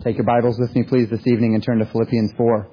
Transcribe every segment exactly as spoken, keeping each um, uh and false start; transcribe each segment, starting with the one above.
Take your Bibles with me, please, this evening and turn to Philippians four.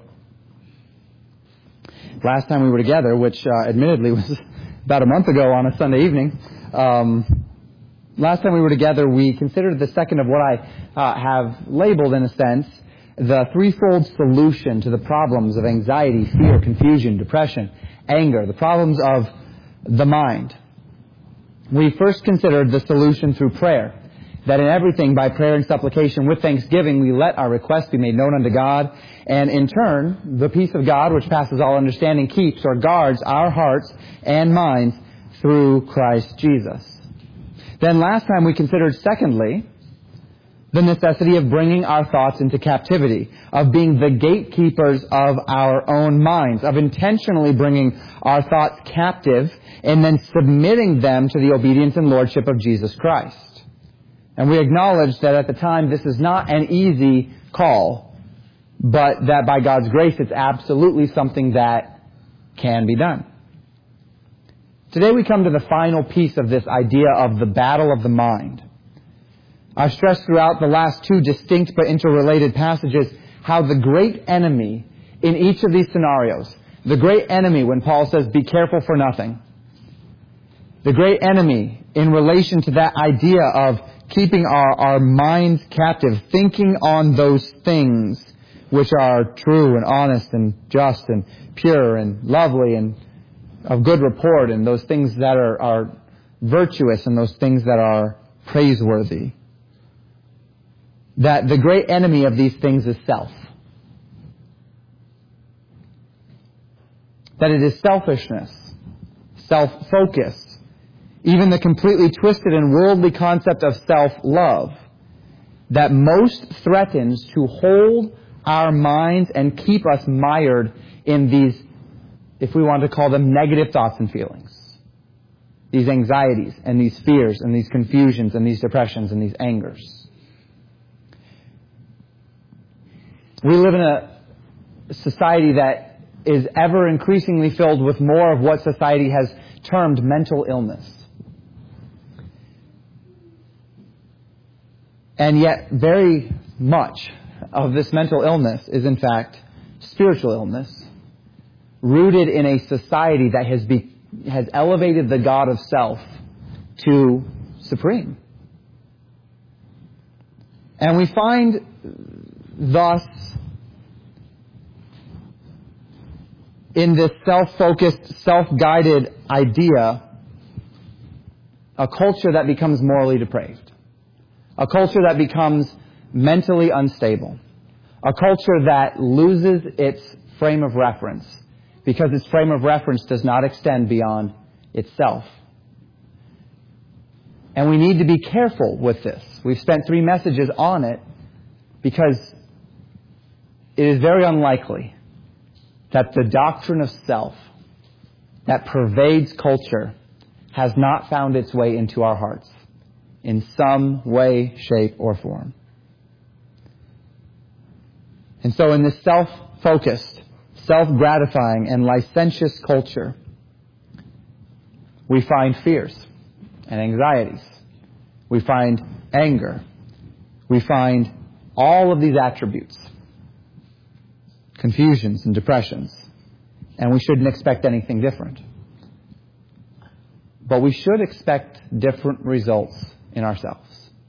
Last time we were together, which uh, admittedly was about a month ago on a Sunday evening, um, last time we were together, we considered the second of what I uh, have labeled, in a sense, the threefold solution to the problems of anxiety, fear, confusion, depression, anger, the problems of the mind. We first considered the solution through prayer, that in everything, by prayer and supplication with thanksgiving, we let our requests be made known unto God, and in turn, the peace of God, which passes all understanding, keeps or guards our hearts and minds through Christ Jesus. Then last time we considered, secondly, the necessity of bringing our thoughts into captivity, of being the gatekeepers of our own minds, of intentionally bringing our thoughts captive and then submitting them to the obedience and lordship of Jesus Christ. And we acknowledge that at the time this is not an easy call, but that by God's grace it's absolutely something that can be done. Today we come to the final piece of this idea of the battle of the mind. I've stressed throughout the last two distinct but interrelated passages how the great enemy in each of these scenarios, the great enemy when Paul says, be careful for nothing, the great enemy in relation to that idea of keeping our, our minds captive, thinking on those things which are true and honest and just and pure and lovely and of good report, and those things that are, are virtuous and those things that are praiseworthy. That the great enemy of these things is self. That it is selfishness, self-focus, even the completely twisted and worldly concept of self-love that most threatens to hold our minds and keep us mired in these, if we want to call them, negative thoughts and feelings. These anxieties and these fears and these confusions and these depressions and these angers. We live in a society that is ever increasingly filled with more of what society has termed mental illness. And yet, very much of this mental illness is, in fact, spiritual illness, rooted in a society that has be, has elevated the God of self to supreme. And we find, thus, in this self-focused, self-guided idea, a culture that becomes morally depraved. A culture that becomes mentally unstable. A culture that loses its frame of reference because its frame of reference does not extend beyond itself. And we need to be careful with this. We've spent three messages on it because it is very unlikely that the doctrine of self that pervades culture has not found its way into our hearts in some way, shape, or form. And so in this self-focused, self-gratifying, and licentious culture, we find fears and anxieties. We find anger. We find all of these attributes, confusions and depressions. And we shouldn't expect anything different. But we should expect different results in ourselves.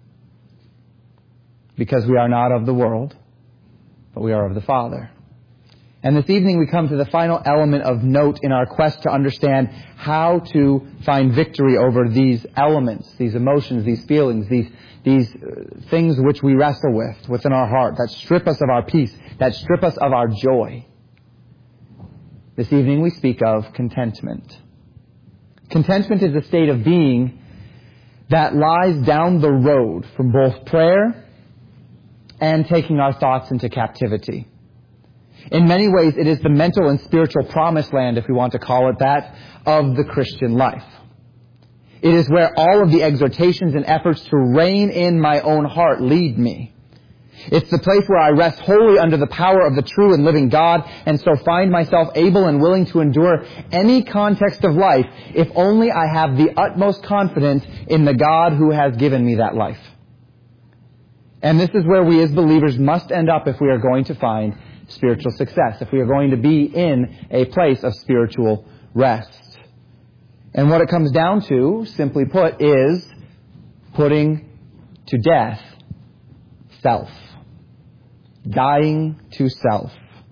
Because we are not of the world, but we are of the Father. And this evening we come to the final element of note in our quest to understand how to find victory over these elements, these emotions, these feelings, these, these things which we wrestle with within our heart, that strip us of our peace, that strip us of our joy. This evening we speak of contentment. Contentment is a state of being that lies down the road from both prayer and taking our thoughts into captivity. In many ways, it is the mental and spiritual promised land, if we want to call it that, of the Christian life. It is where all of the exhortations and efforts to rein in my own heart lead me. It's the place where I rest wholly under the power of the true and living God, and so find myself able and willing to endure any context of life if only I have the utmost confidence in the God who has given me that life. And this is where we as believers must end up if we are going to find spiritual success, if we are going to be in a place of spiritual rest. And what it comes down to, simply put, is putting to death self. Dying to self.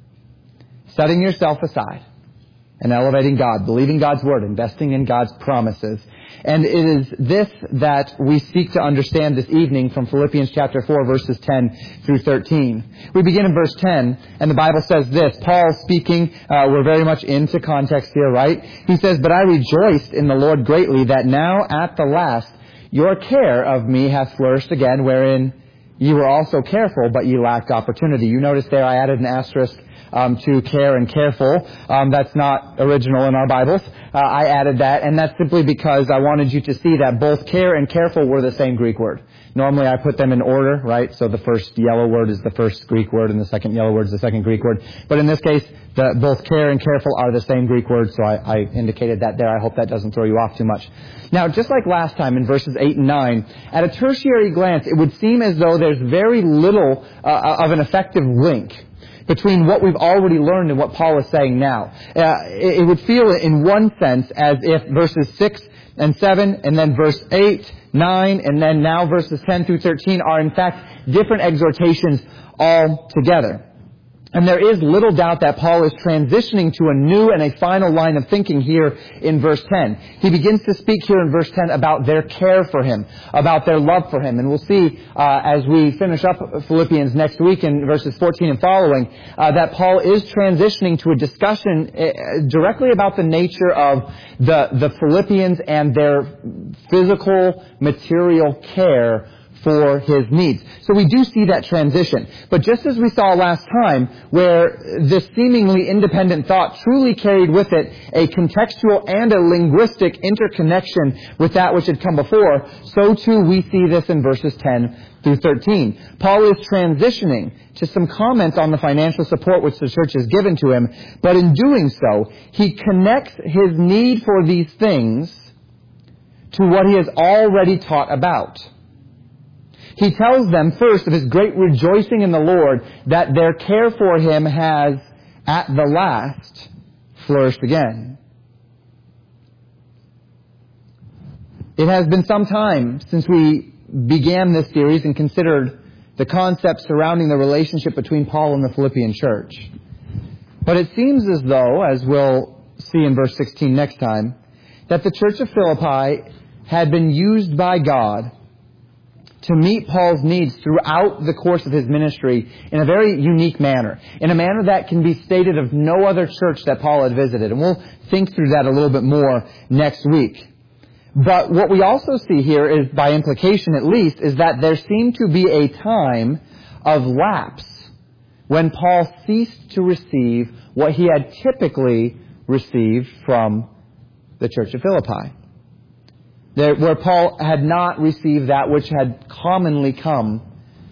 Setting yourself aside and elevating God, believing God's Word, investing in God's promises. And it is this that we seek to understand this evening from Philippians chapter four, verses ten through thirteen. We begin in verse ten, and the Bible says this. Paul speaking, uh, we're very much into context here, right? He says, "But I rejoiced in the Lord greatly that now at the last your care of me hath flourished again, wherein ye were also careful, but ye lacked opportunity." You notice there I added an asterisk Um, to care and careful. Um, that's not original in our Bibles. Uh, I added that, and that's simply because I wanted you to see that both care and careful were the same Greek word. Normally I put them in order, right? So the first yellow word is the first Greek word, and the second yellow word is the second Greek word. But in this case, the, both care and careful are the same Greek word, so I, I indicated that there. I hope that doesn't throw you off too much. Now, just like last time in verses eight and nine, at a tertiary glance, it would seem as though there's very little uh, of an effective link between what we've already learned and what Paul is saying now. Uh, it, it would feel in one sense as if verses six and seven and then verse eight, nine, and then now verses ten through thirteen are in fact different exhortations all together. And there is little doubt that Paul is transitioning to a new and a final line of thinking here in verse ten. He begins to speak here in verse ten about their care for him, about their love for him. And we'll see uh, as we finish up Philippians next week in verses fourteen and following, uh, that Paul is transitioning to a discussion uh, directly about the nature of the, the Philippians and their physical, material care for his needs. So we do see that transition. But just as we saw last time, where this seemingly independent thought truly carried with it a contextual and a linguistic interconnection with that which had come before, so too we see this in verses ten through thirteen. Paul is transitioning to some comments on the financial support which the church has given to him, but in doing so, he connects his need for these things to what he has already taught about. He tells them first of his great rejoicing in the Lord that their care for him has, at the last, flourished again. It has been some time since we began this series and considered the concepts surrounding the relationship between Paul and the Philippian church. But it seems as though, as we'll see in verse sixteen next time, that the church of Philippi had been used by God to meet Paul's needs throughout the course of his ministry in a very unique manner, in a manner that can be stated of no other church that Paul had visited. And we'll think through that a little bit more next week. But what we also see here is, by implication at least, is that there seemed to be a time of lapse when Paul ceased to receive what he had typically received from the church of Philippi. There, where Paul had not received that which had commonly come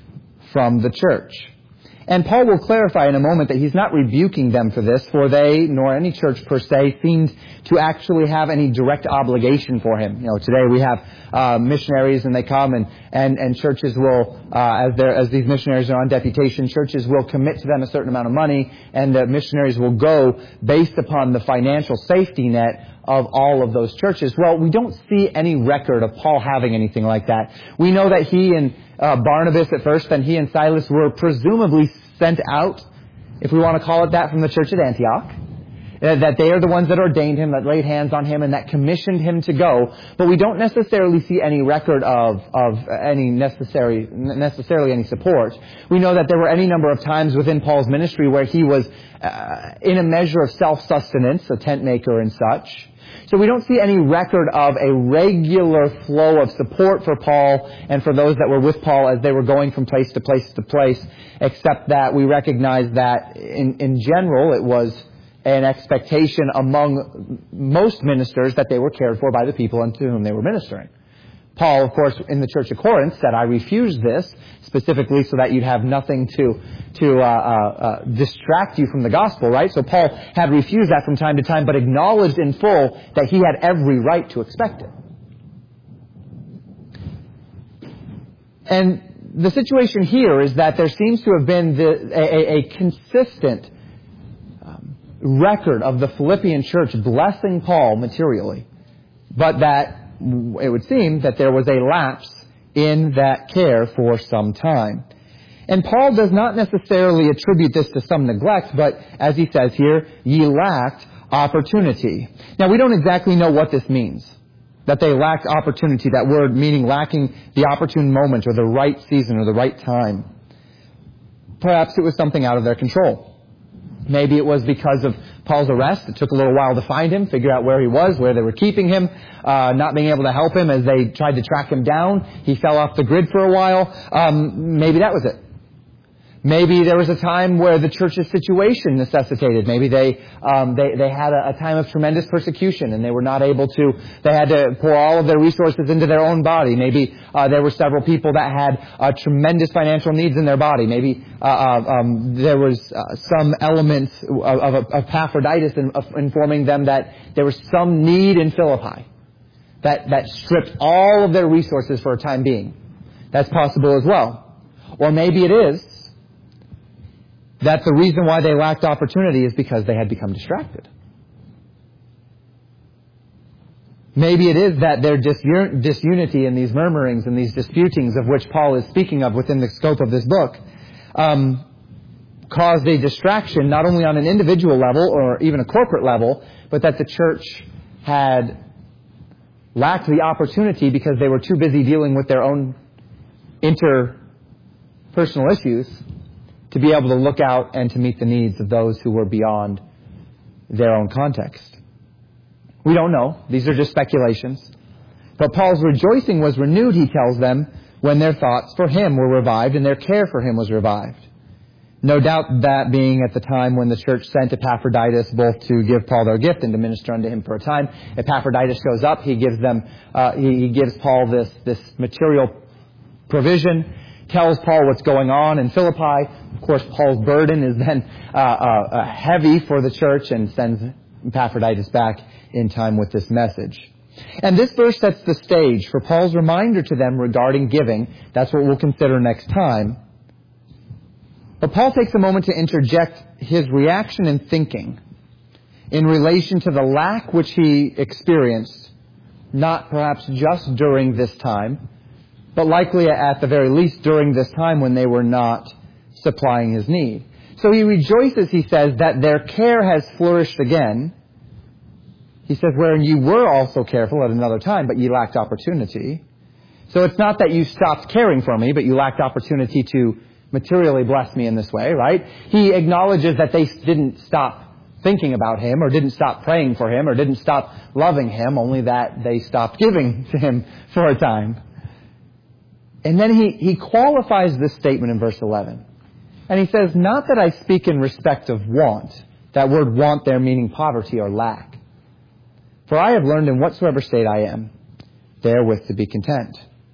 from the church. And Paul will clarify in a moment that he's not rebuking them for this, for they, nor any church per se, seemed to actually have any direct obligation for him. You know, today we have uh, missionaries, and they come, and and, and churches will, uh, as they're, as these missionaries are on deputation, churches will commit to them a certain amount of money, and the missionaries will go based upon the financial safety net of all of those churches. Well, we don't see any record of Paul having anything like that. We know that he and uh, Barnabas at first, then he and Silas were presumably sent out, if we want to call it that, from the church at Antioch. Uh, that they are the ones that ordained him, that laid hands on him, and that commissioned him to go. But we don't necessarily see any record of, of any necessary, necessarily any support. We know that there were any number of times within Paul's ministry where he was uh, in a measure of self-sustenance, a tent maker and such. So we don't see any record of a regular flow of support for Paul and for those that were with Paul as they were going from place to place to place, except that we recognize that in, in general it was an expectation among most ministers that they were cared for by the people unto whom they were ministering. Paul, of course, in the church of Corinth said, I refuse this, specifically so that you'd have nothing to to uh, uh, uh, distract you from the gospel, right? So Paul had refused that from time to time, but acknowledged in full that he had every right to expect it. And the situation here is that there seems to have been the, a, a consistent um, record of the Philippian church blessing Paul materially, but that it would seem that there was a lapse in that care for some time. And Paul does not necessarily attribute this to some neglect, but as he says here, ye lacked opportunity. Now, we don't exactly know what this means, that they lacked opportunity, that word meaning lacking the opportune moment or the right season or the right time. Perhaps it was something out of their control. Maybe it was because of Paul's arrest. It took a little while to find him, figure out where he was, where they were keeping him, uh, not being able to help him as they tried to track him down. He fell off the grid for a while. Um, maybe that was it. Maybe there was a time where the church's situation necessitated. Maybe they um, they, they had a, a time of tremendous persecution and they were not able to, they had to pour all of their resources into their own body. Maybe uh, there were several people that had uh, tremendous financial needs in their body. Maybe uh, um, there was uh, some element of, of, of Epaphroditus in, of informing them that there was some need in Philippi that, that stripped all of their resources for a time being. That's possible as well. Or maybe it is that the reason why they lacked opportunity is because they had become distracted. Maybe it is that their disun- disunity and these murmurings and these disputings of which Paul is speaking of within the scope of this book um, caused a distraction not only on an individual level or even a corporate level, but that the church had lacked the opportunity because they were too busy dealing with their own interpersonal issues to be able to look out and to meet the needs of those who were beyond their own context. We don't know. These are just speculations. But Paul's rejoicing was renewed, he tells them, when their thoughts for him were revived and their care for him was revived. No doubt that being at the time when the church sent Epaphroditus both to give Paul their gift and to minister unto him for a time. Epaphroditus shows up. He gives them, uh, he, he gives Paul this, this material provision, tells Paul what's going on in Philippi. Of course, Paul's burden is then uh, uh, heavy for the church and sends Epaphroditus back in time with this message. And this verse sets the stage for Paul's reminder to them regarding giving. That's what we'll consider next time. But Paul takes a moment to interject his reaction and thinking in relation to the lack which he experienced, not perhaps just during this time, but likely at the very least during this time when they were not supplying his need. So he rejoices, he says, that their care has flourished again. He says, wherein you were also careful at another time, but ye lacked opportunity. So it's not that you stopped caring for me, but you lacked opportunity to materially bless me in this way, right? He acknowledges that they didn't stop thinking about him, or didn't stop praying for him, or didn't stop loving him, only that they stopped giving to him for a time. And then he, he qualifies this statement in verse eleven. And he says, not that I speak in respect of want. That word want there meaning poverty or lack. For I have learned in whatsoever state I am, therewith to be content.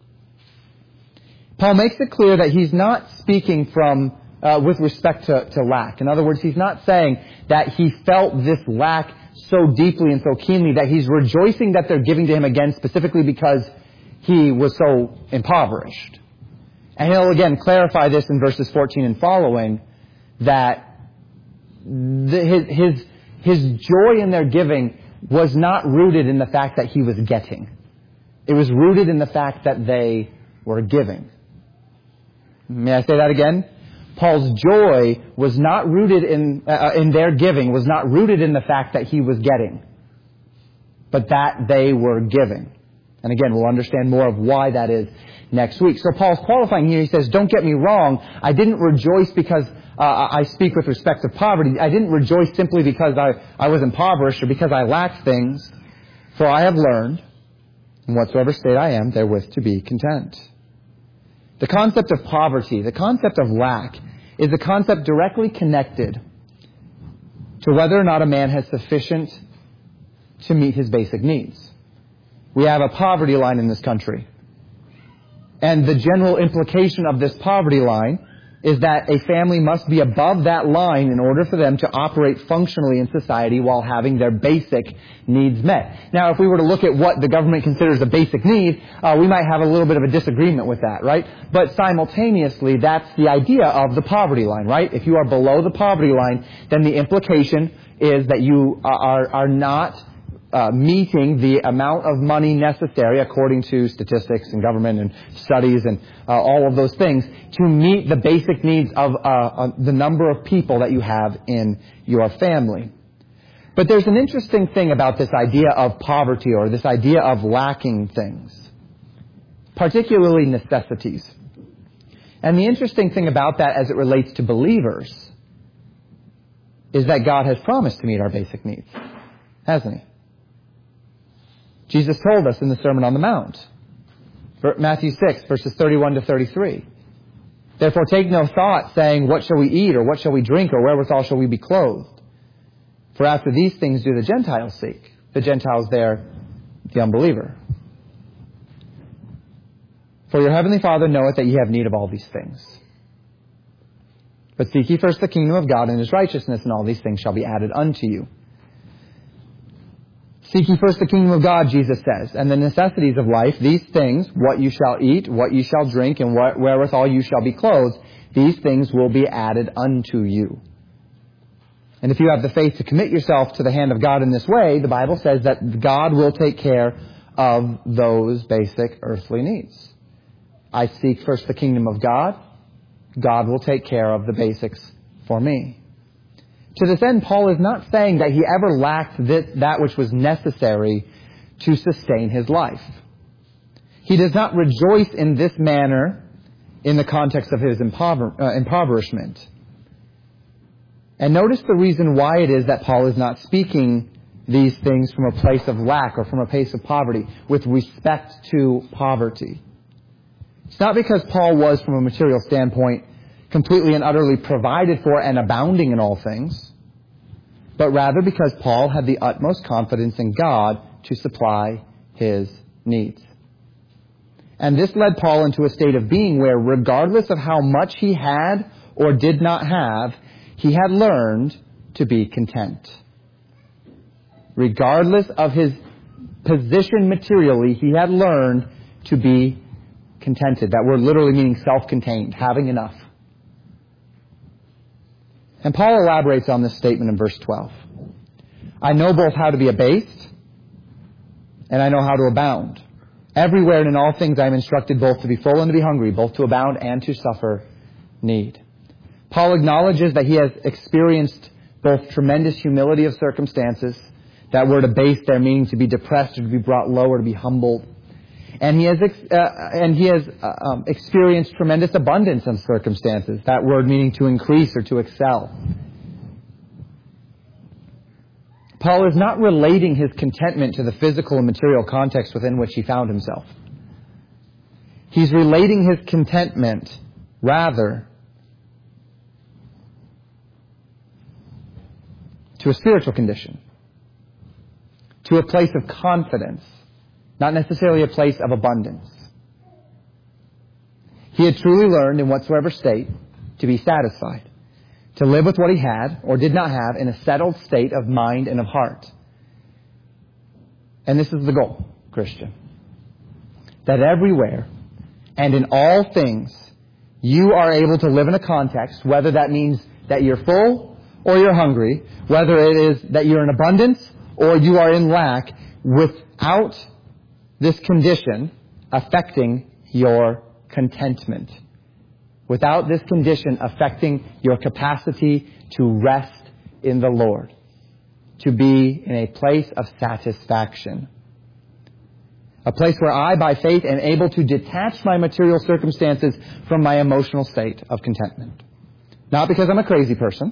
Paul makes it clear that he's not speaking from uh, with respect to, to lack. In other words, he's not saying that he felt this lack so deeply and so keenly that he's rejoicing that they're giving to him again specifically because he was so impoverished. And he'll again clarify this in verses fourteen and following, that the, his, his, his joy in their giving was not rooted in the fact that he was getting. It was rooted in the fact that they were giving. May I say that again? Paul's joy was not rooted in, uh, in their giving, was not rooted in the fact that he was getting, but that they were giving. And again, we'll understand more of why that is next week. So Paul's qualifying here. He says, don't get me wrong. I didn't rejoice because uh, I speak with respect to poverty. I didn't rejoice simply because I, I was impoverished or because I lacked things. For I have learned, in whatsoever state I am, therewith to be content. The concept of poverty, the concept of lack, is a concept directly connected to whether or not a man has sufficient to meet his basic needs. We have a poverty line in this country. And the general implication of this poverty line is that a family must be above that line in order for them to operate functionally in society while having their basic needs met. Now, if we were to look at what the government considers a basic need, uh, we might have a little bit of a disagreement with that, right? But simultaneously, that's the idea of the poverty line, right? If you are below the poverty line, then the implication is that you are, are not Uh, meeting the amount of money necessary, according to statistics and government and studies and uh, all of those things, to meet the basic needs of uh, uh, the number of people that you have in your family. But there's an interesting thing about this idea of poverty, or this idea of lacking things, particularly necessities. And the interesting thing about that as it relates to believers is that God has promised to meet our basic needs, hasn't He? Jesus told us in the Sermon on the Mount, Matthew six, verses thirty-one to thirty-three. Therefore take no thought, saying, what shall we eat, or what shall we drink, or wherewithal shall we be clothed? For after these things do the Gentiles seek. The Gentiles there, the unbeliever. For your heavenly Father knoweth that ye have need of all these things. But seek ye first the kingdom of God and His righteousness, and all these things shall be added unto you. Seek ye first the kingdom of God, Jesus says, and the necessities of life, these things, what you shall eat, what you shall drink, and what, wherewithal you shall be clothed, these things will be added unto you. And if you have the faith to commit yourself to the hand of God in this way, the Bible says that God will take care of those basic earthly needs. I seek first the kingdom of God. God will take care of the basics for me. To this end, Paul is not saying that he ever lacked this, that which was necessary to sustain his life. He does not rejoice in this manner in the context of his impover, uh, impoverishment. And notice the reason why it is that Paul is not speaking these things from a place of lack or from a place of poverty with respect to poverty. It's not because Paul was, from a material standpoint, completely and utterly provided for and abounding in all things, but rather because Paul had the utmost confidence in God to supply his needs. And this led Paul into a state of being where, regardless of how much he had or did not have, he had learned to be content. Regardless of his position materially, he had learned to be contented. That word literally meaning self-contained, having enough. And Paul elaborates on this statement in verse twelve. I know both how to be abased, and I know how to abound. Everywhere and in all things I am instructed both to be full and to be hungry, both to abound and to suffer need. Paul acknowledges that he has experienced both tremendous humility of circumstances, that word abased there meaning to be depressed or to be brought low or to be humbled. And he has uh, and he has uh, um, experienced tremendous abundance of circumstances. That word meaning to increase or to excel. Paul is not relating his contentment to the physical and material context within which he found himself. He's relating his contentment, rather, to a spiritual condition, to a place of confidence. Not necessarily a place of abundance. He had truly learned in whatsoever state to be satisfied, to live with what he had or did not have in a settled state of mind and of heart. And this is the goal, Christian. That everywhere and in all things you are able to live in a context, whether that means that you're full or you're hungry, whether it is that you're in abundance or you are in lack, without this condition affecting your contentment. Without this condition affecting your capacity to rest in the Lord. To be in a place of satisfaction. A place where I, by faith, am able to detach my material circumstances from my emotional state of contentment. Not because I'm a crazy person.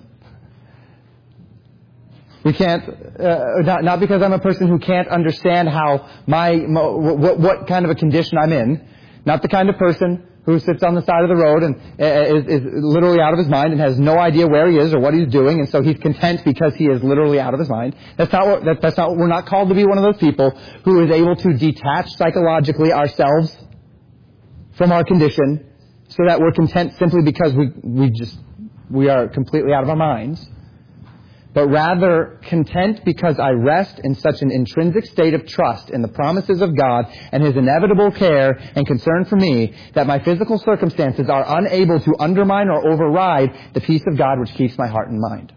We can't, uh, not, not because I'm a person who can't understand how my, what, what kind of a condition I'm in. Not the kind of person who sits on the side of the road and uh, is, is literally out of his mind and has no idea where he is or what he's doing, and so he's content because he is literally out of his mind. That's not what, that, that's not, we're not called to be one of those people who is able to detach psychologically ourselves from our condition so that we're content simply because we, we just, we are completely out of our minds, but rather content because I rest in such an intrinsic state of trust in the promises of God and His inevitable care and concern for me that my physical circumstances are unable to undermine or override the peace of God which keeps my heart and mind.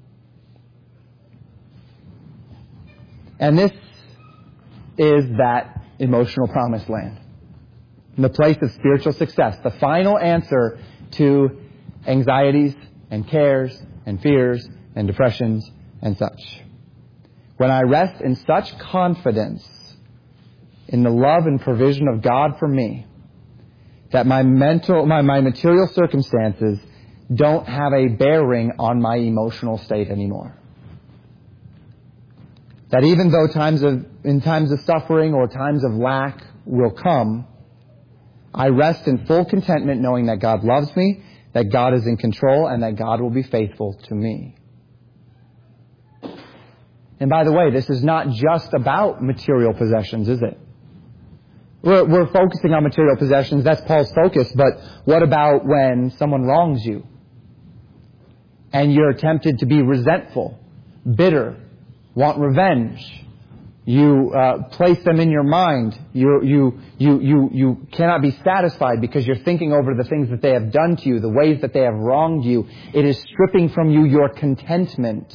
And this is that emotional promised land, the place of spiritual success, the final answer to anxieties and cares and fears and depressions and such. When I rest in such confidence in the love and provision of God for me, that my mental, my, my material circumstances don't have a bearing on my emotional state anymore. That even though times of, in times of suffering or times of lack will come, I rest in full contentment knowing that God loves me, that God is in control, and that God will be faithful to me. And by the way, this is not just about material possessions, is it? We're, we're focusing on material possessions. That's Paul's focus. But what about when someone wrongs you and you're tempted to be resentful, bitter, want revenge? You uh, place them in your mind. You, you, you, you, you cannot be satisfied because you're thinking over the things that they have done to you, the ways that they have wronged you. It is stripping from you your contentment.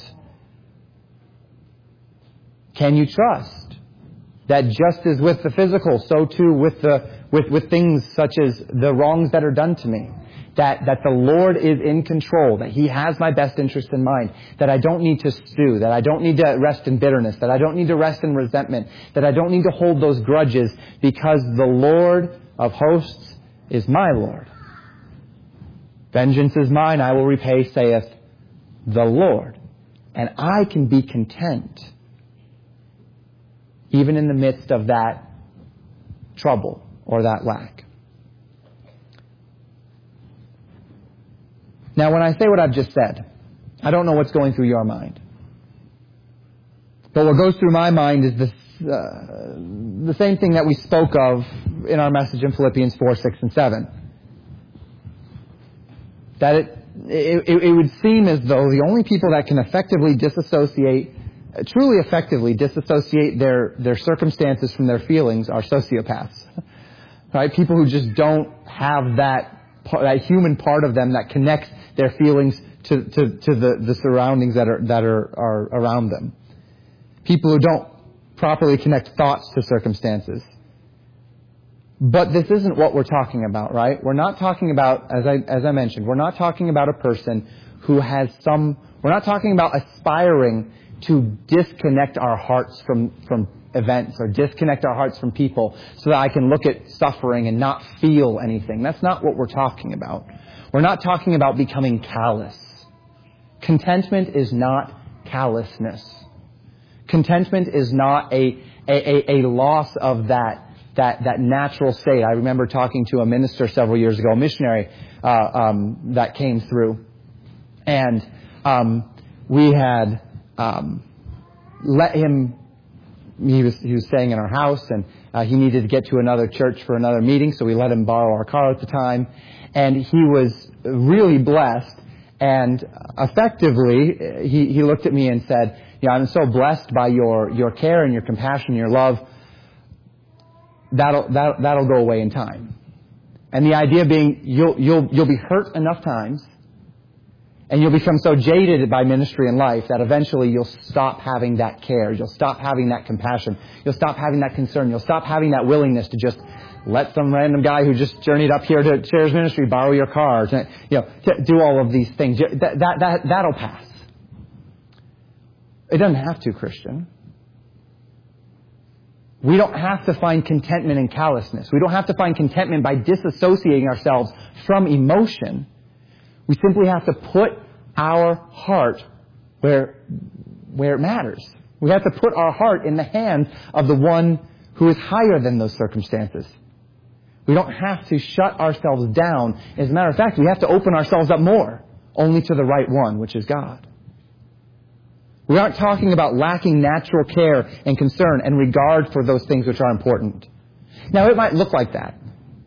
Can you trust that just as with the physical, so too with the with, with things such as the wrongs that are done to me, that, that the Lord is in control, that He has my best interest in mind, that I don't need to stew, that I don't need to rest in bitterness, that I don't need to rest in resentment, that I don't need to hold those grudges because the Lord of hosts is my Lord. Vengeance is mine, I will repay, saith the Lord. And I can be content even in the midst of that trouble or that lack. Now, when I say what I've just said, I don't know what's going through your mind. But what goes through my mind is this, uh, the same thing that we spoke of in our message in Philippians four, six, and seven. That it, it, it would seem as though the only people that can effectively disassociate truly effectively disassociate their, their circumstances from their feelings are sociopaths. Right? People who just don't have that, that human part of them that connects their feelings to, to, to the, the surroundings that are, that are, are around them. People who don't properly connect thoughts to circumstances. But this isn't what we're talking about, right? We're not talking about, as I, as I mentioned, we're not talking about a person who has some, we're not talking about aspiring to disconnect our hearts from, from events or disconnect our hearts from people so that I can look at suffering and not feel anything. That's not what we're talking about. We're not talking about becoming callous. Contentment is not callousness. Contentment is not a, a, a, a loss of that, that, that natural state. I remember talking to a minister several years ago, a missionary uh, um, that came through. And um, we had... Um, let him, he was, he was staying in our house and uh, he needed to get to another church for another meeting, so we let him borrow our car at the time. And he was really blessed, and effectively he, he looked at me and said, you know, I'm so blessed by your, your care and your compassion, your love. That'll, that, that'll go away in time. And the idea being you'll, you'll, you'll be hurt enough times and you'll become so jaded by ministry and life that eventually you'll stop having that care. You'll stop having that compassion. You'll stop having that concern. You'll stop having that willingness to just let some random guy who just journeyed up here to Shares Ministry borrow your car. To, you know, to do all of these things. That, that, that, that'll pass. It doesn't have to, Christian. We don't have to find contentment in callousness. We don't have to find contentment by disassociating ourselves from emotion. We simply have to put our heart where, where it matters. We have to put our heart in the hands of the one who is higher than those circumstances. We don't have to shut ourselves down. As a matter of fact, we have to open ourselves up more, only to the right one, which is God. We aren't talking about lacking natural care and concern and regard for those things which are important. Now, it might look like that.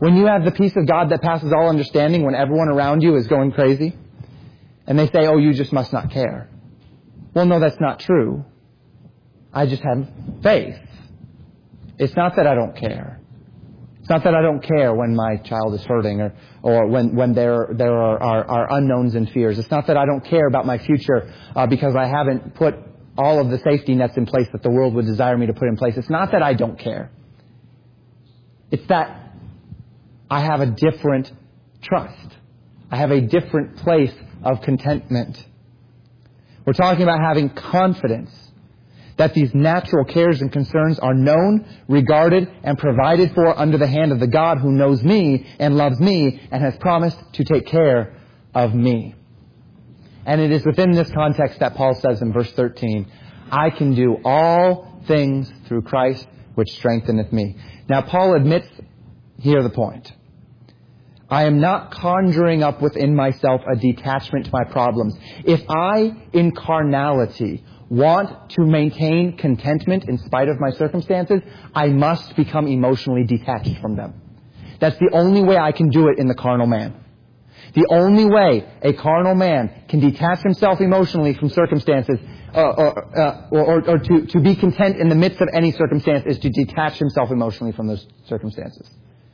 When you have the peace of God that passes all understanding when everyone around you is going crazy, and they say, oh, you just must not care. Well, no, that's not true. I just have faith. It's not that I don't care. It's not that I don't care when my child is hurting or, or when, when there, there are, are, are unknowns and fears. It's not that I don't care about my future uh, because I haven't put all of the safety nets in place that the world would desire me to put in place. It's not that I don't care. It's that I have a different trust. I have a different place of contentment. We're talking about having confidence that these natural cares and concerns are known, regarded, and provided for under the hand of the God who knows me and loves me and has promised to take care of me. And it is within this context that Paul says in verse thirteen, I can do all things through Christ which strengtheneth me. Now, Paul admits here the point. I am not conjuring up within myself a detachment to my problems. If I, in carnality, want to maintain contentment in spite of my circumstances, I must become emotionally detached from them. That's the only way I can do it in the carnal man. The only way a carnal man can detach himself emotionally from circumstances uh, or, uh, or, or, or to, to be content in the midst of any circumstance is to detach himself emotionally from those circumstances.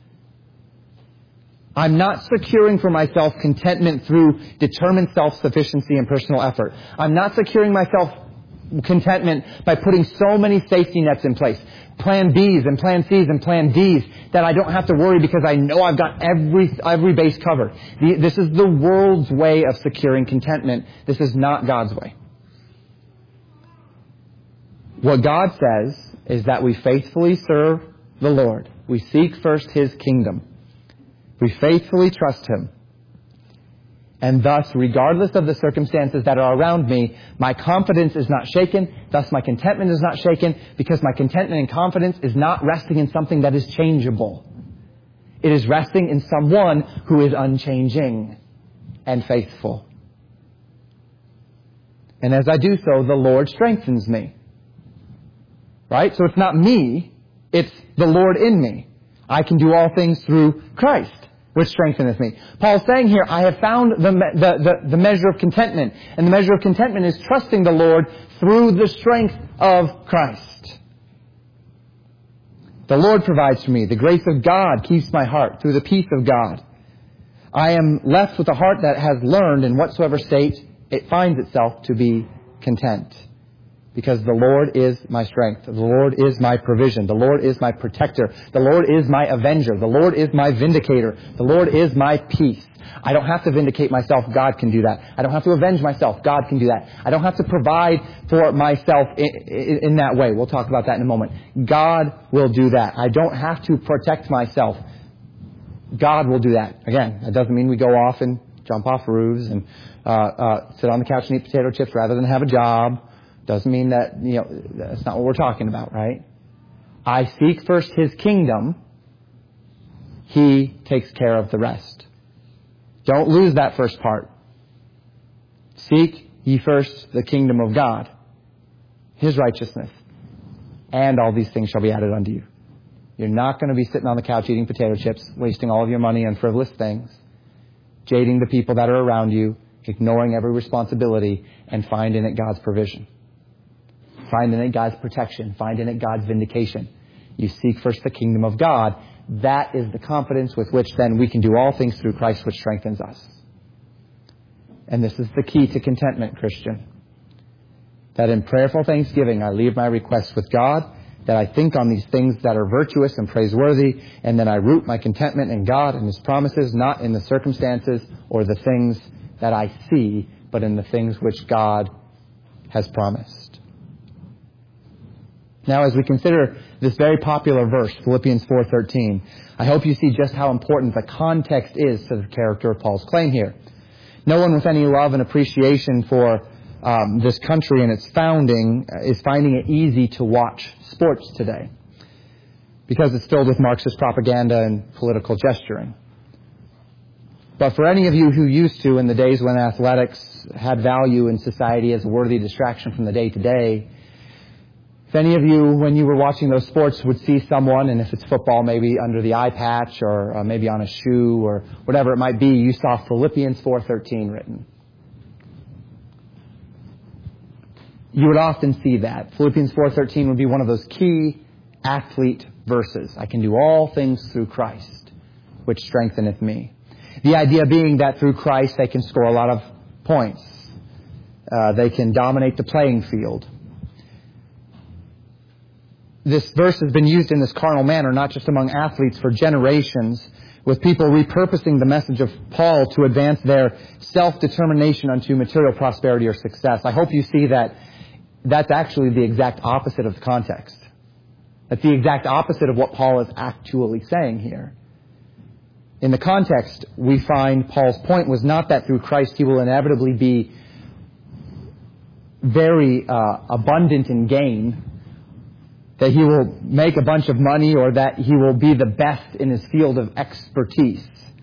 I'm not securing for myself contentment through determined self-sufficiency and personal effort. I'm not securing myself contentment by putting so many safety nets in place. Plan B's and Plan C's and Plan D's that I don't have to worry because I know I've got every every base covered. The, this is the world's way of securing contentment. This is not God's way. What God says is that we faithfully serve the Lord. We seek first His kingdom. We faithfully trust Him. And thus, regardless of the circumstances that are around me, my confidence is not shaken. Thus, my contentment is not shaken because my contentment and confidence is not resting in something that is changeable. It is resting in someone who is unchanging and faithful. And as I do so, the Lord strengthens me. Right? So it's not me. It's the Lord in me. I can do all things through Christ, which strengtheneth me. Paul's saying here, I have found the, the, the, the measure of contentment. And the measure of contentment is trusting the Lord through the strength of Christ. The Lord provides for me. The grace of God keeps my heart through the peace of God. I am left with a heart that has learned in whatsoever state it finds itself to be content. Because the Lord is my strength. The Lord is my provision. The Lord is my protector. The Lord is my avenger. The Lord is my vindicator. The Lord is my peace. I don't have to vindicate myself. God can do that. I don't have to avenge myself. God can do that. I don't have to provide for myself in, in, in that way. We'll talk about that in a moment. God will do that. I don't have to protect myself. God will do that. Again, that doesn't mean we go off and jump off roofs and uh, uh, sit on the couch and eat potato chips rather than have a job. Doesn't mean that, you know, that's not what we're talking about, right? I seek first His kingdom. He takes care of the rest. Don't lose that first part. Seek ye first the kingdom of God, His righteousness, and all these things shall be added unto you. You're not going to be sitting on the couch eating potato chips, wasting all of your money on frivolous things, jading the people that are around you, ignoring every responsibility, and find in it God's provision. Find in it God's protection. Find in it God's vindication. You seek first the kingdom of God. That is the confidence with which then we can do all things through Christ, which strengthens us. And this is the key to contentment, Christian. That in prayerful thanksgiving I leave my requests with God, that I think on these things that are virtuous and praiseworthy, and then I root my contentment in God and His promises, not in the circumstances or the things that I see, but in the things which God has promised. Now, as we consider this very popular verse, Philippians four thirteen, I hope you see just how important the context is to the character of Paul's claim here. No one with any love and appreciation for um, this country and its founding is finding it easy to watch sports today because it's filled with Marxist propaganda and political gesturing. But for any of you who used to, in the days when athletics had value in society as a worthy distraction from the day-to-day, If any of you, when you were watching those sports, would see someone, and if it's football, maybe under the eye patch or uh, maybe on a shoe or whatever it might be, you saw Philippians four thirteen written. You would often see that. Philippians four thirteen would be one of those key athlete verses. I can do all things through Christ, which strengtheneth me. The idea being that through Christ they can score a lot of points. Uh, they can dominate the playing field. This verse has been used in this carnal manner, not just among athletes, for generations, with people repurposing the message of Paul to advance their self-determination unto material prosperity or success. I hope you see that that's actually the exact opposite of the context. That's the exact opposite of what Paul is actually saying here. In the context, we find Paul's point was not that through Christ he will inevitably be very uh, abundant in gain, that he will make a bunch of money, or that he will be the best in his field of expertise.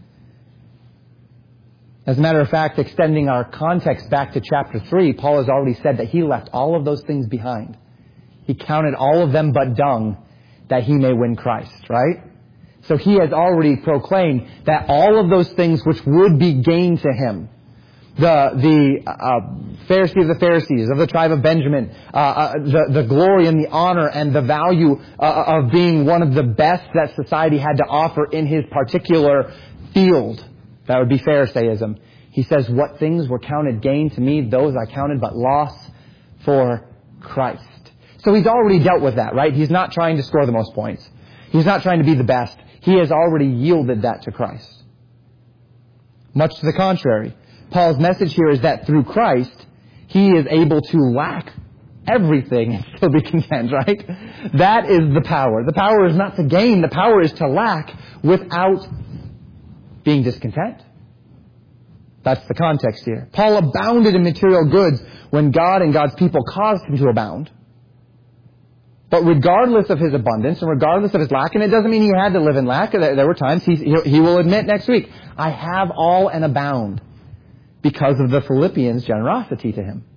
As a matter of fact, extending our context back to chapter three, Paul has already said that he left all of those things behind. He counted all of them but dung, that he may win Christ, right? So he has already proclaimed that all of those things which would be gain to him, the the uh, Pharisee of the Pharisees, of the tribe of Benjamin, uh, uh, the, the glory and the honor and the value uh, of being one of the best that society had to offer in his particular field, that would be Pharisaism. He says, what things were counted gain to me, those I counted but loss for Christ. So he's already dealt with that, right? He's not trying to score the most points. He's not trying to be the best. He has already yielded that to Christ. Much to the contrary, Paul's message here is that through Christ, he is able to lack everything and still be content, right? That is the power. The power is not to gain. The power is to lack without being discontent. That's the context here. Paul abounded in material goods when God and God's people caused him to abound. But regardless of his abundance and regardless of his lack, and it doesn't mean he had to live in lack. There were times he, he will admit next week, I have all and abound, because of the Philippians' generosity to him.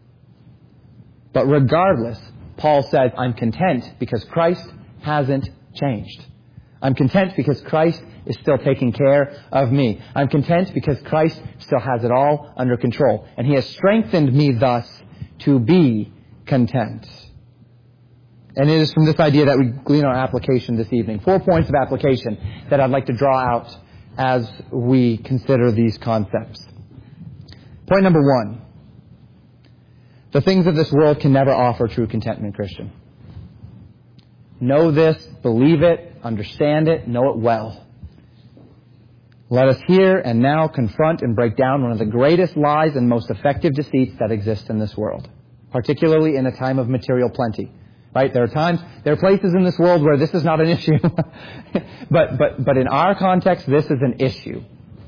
But regardless, Paul says, I'm content because Christ hasn't changed. I'm content because Christ is still taking care of me. I'm content because Christ still has it all under control. And he has strengthened me thus to be content. And it is from this idea that we glean our application this evening. Four points of application that I'd like to draw out as we consider these concepts. Point number one. The things of this world can never offer true contentment, Christian. Know this, believe it, understand it, know it well. Let us here and now confront and break down one of the greatest lies and most effective deceits that exist in this world, particularly in a time of material plenty. Right? There are times, there are places in this world where this is not an issue. but, but, but in our context, this is an issue.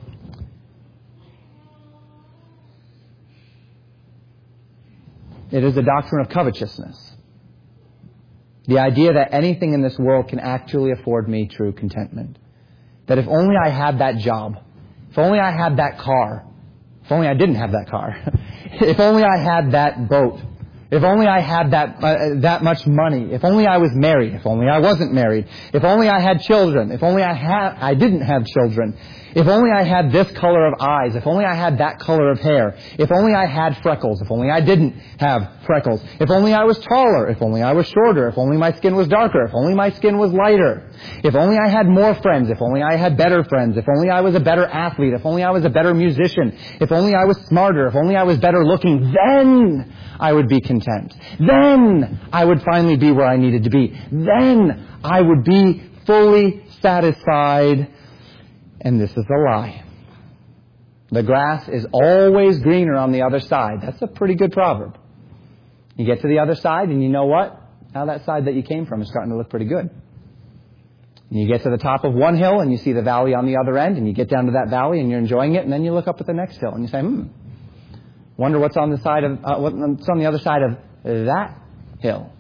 It is the doctrine of covetousness. The idea that anything in this world can actually afford me true contentment. That if only I had that job, if only I had that car, if only I didn't have that car, if only I had that boat, if only I had that uh, that much money, if only I was married, if only I wasn't married, if only I had children, if only I had I didn't have children, if only I had this color of eyes, if only I had that color of hair, if only I had freckles, if only I didn't have freckles, if only I was taller, if only I was shorter, if only my skin was darker, if only my skin was lighter, if only I had more friends, if only I had better friends, if only I was a better athlete, if only I was a better musician, if only I was smarter, if only I was better looking, then I would be content. Then I would finally be where I needed to be. Then I would be fully satisfied. And this is a lie. The grass is always greener on the other side. That's a pretty good proverb. You get to the other side and you know what? Now that side that you came from is starting to look pretty good. And you get to the top of one hill and you see the valley on the other end, and you get down to that valley and you're enjoying it, and then you look up at the next hill and you say, hmm, wonder what's on the side of uh, what's on the other side of that hill.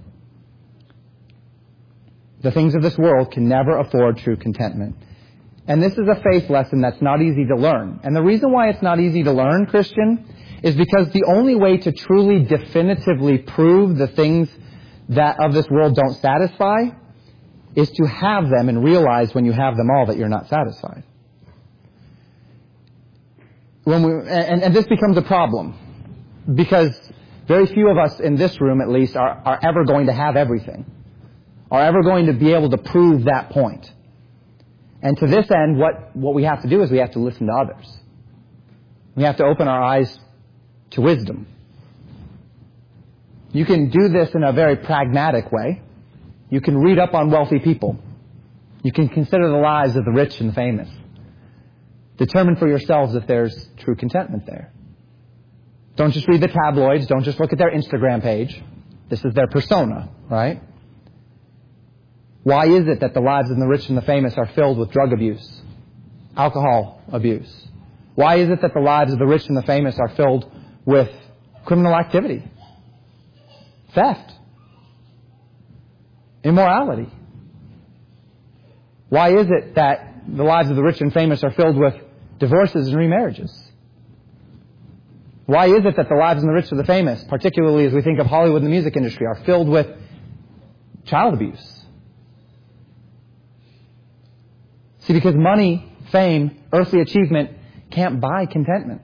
The things of this world can never afford true contentment. And this is a faith lesson that's not easy to learn. And the reason why it's not easy to learn, Christian, is because the only way to truly definitively prove the things that of this world don't satisfy is to have them and realize when you have them all that you're not satisfied. When we, and, and this becomes a problem because very few of us in this room, at least, are, are ever going to have everything, are ever going to be able to prove that point. And to this end, what, what we have to do is we have to listen to others. We have to open our eyes to wisdom. You can do this in a very pragmatic way. You can read up on wealthy people. You can consider the lives of the rich and famous. Determine for yourselves if there's true contentment there. Don't just read the tabloids. Don't just look at their Instagram page. This is their persona, right? Why is it that the lives of the rich and the famous are filled with drug abuse, alcohol abuse? Why is it that the lives of the rich and the famous are filled with criminal activity, theft, immorality? Why is it that the lives of the rich and famous are filled with divorces and remarriages? Why is it that the lives of the rich and the famous, particularly as we think of Hollywood and the music industry, are filled with child abuse? See, because money, fame, earthly achievement can't buy contentment.